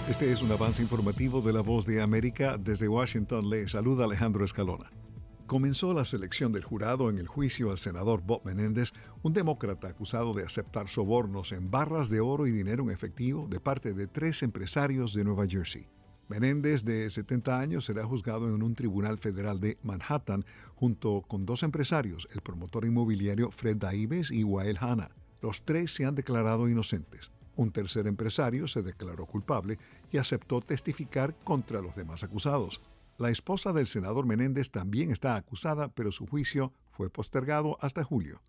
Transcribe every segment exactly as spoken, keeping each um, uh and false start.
Este es un avance informativo de La Voz de América. Desde Washington le saluda Alejandro Escalona. Comenzó la selección del jurado en el juicio al senador Bob Menéndez, un demócrata acusado de aceptar sobornos en barras de oro y dinero en efectivo de parte de tres empresarios de Nueva Jersey. Menéndez, de setenta años, será juzgado en un tribunal federal de Manhattan junto con dos empresarios, el promotor inmobiliario Fred Daibes y Wael Hanna. Los tres se han declarado inocentes. Un tercer empresario se declaró culpable y aceptó testificar contra los demás acusados. La esposa del senador Menéndez también está acusada, pero su juicio fue postergado hasta julio.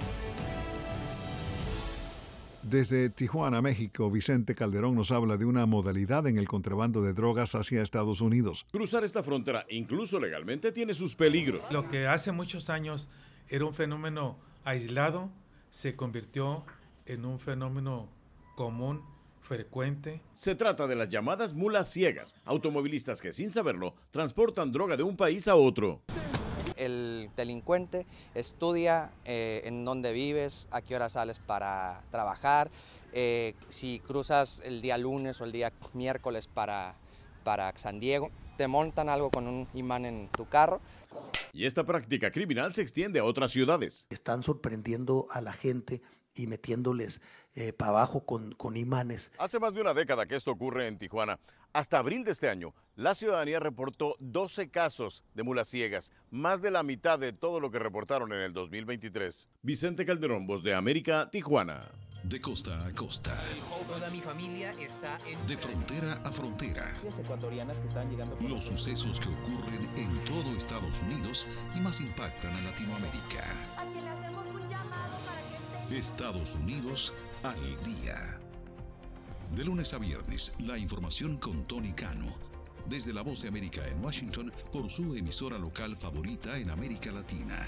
Desde Tijuana, México, Vicente Calderón nos habla de una modalidad en el contrabando de drogas hacia Estados Unidos. Cruzar esta frontera, incluso legalmente, tiene sus peligros. Lo que hace muchos años era un fenómeno aislado, se convirtió en un fenómeno común, frecuente. Se trata de las llamadas mulas ciegas, automovilistas que sin saberlo transportan droga de un país a otro. El delincuente estudia eh, en dónde vives, a qué hora sales para trabajar, eh, si cruzas el día lunes o el día miércoles para, para San Diego, te montan algo con un imán en tu carro. Y esta práctica criminal se extiende a otras ciudades. Están sorprendiendo a la gente y metiéndoles eh, para abajo con, con imanes. Hace más de una década que esto ocurre en Tijuana. Hasta abril de este año, la ciudadanía reportó doce casos de mulas ciegas, más de la mitad de todo lo que reportaron en el dos mil veintitrés. Vicente Calderón, Voz de América, Tijuana. De costa a costa. Toda mi familia está en... De frontera a frontera. Ecuatorianas que están llegando... Los sucesos que ocurren en todo Estados Unidos y más impactan a Latinoamérica. A quien le hacemos un llamado para que esté... Estados Unidos al día. De lunes a viernes, la información con Tony Cano. Desde La Voz de América en Washington, por su emisora local favorita en América Latina.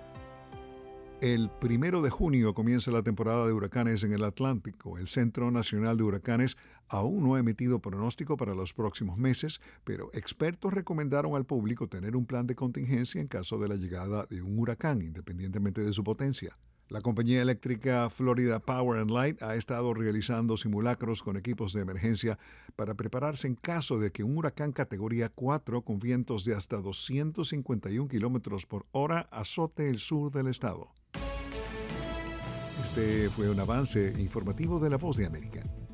El primero de junio comienza la temporada de huracanes en el Atlántico. El Centro Nacional de Huracanes aún no ha emitido pronóstico para los próximos meses, pero expertos recomendaron al público tener un plan de contingencia en caso de la llegada de un huracán, independientemente de su potencia. La compañía eléctrica Florida Power and Light ha estado realizando simulacros con equipos de emergencia para prepararse en caso de que un huracán categoría cuatro con vientos de hasta doscientos cincuenta y un kilómetros por hora azote el sur del estado. Este fue un avance informativo de La Voz de América.